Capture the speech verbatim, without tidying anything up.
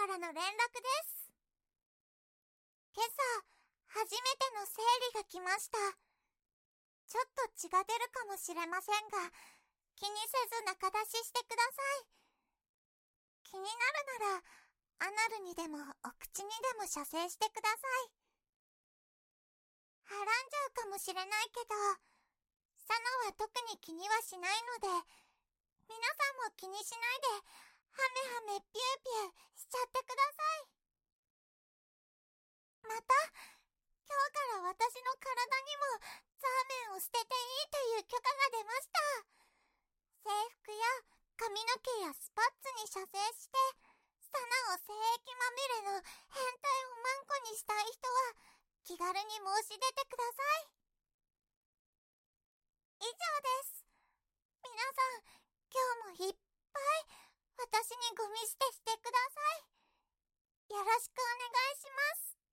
からの連絡です。今朝、初めての生理が来ました。ちょっと血が出るかもしれませんが、気にせず中出ししてください。気になるなら、アナルにでもお口にでも射精してください。はらんじゃうかもしれないけど、サナは特に気にはしないので、皆さんも気にしないで、ハメハメピューピューしちゃってください。また、今日から私の体にもザーメンを捨てていいという許可が出ました。制服や髪の毛やスパッツに射精して、サナを精液まみれの変態をマンコにしたい人は気軽に申し出てください。以上です。皆さん、今日もいっぱい私にゴミ捨てしてください。よろしくお願いします。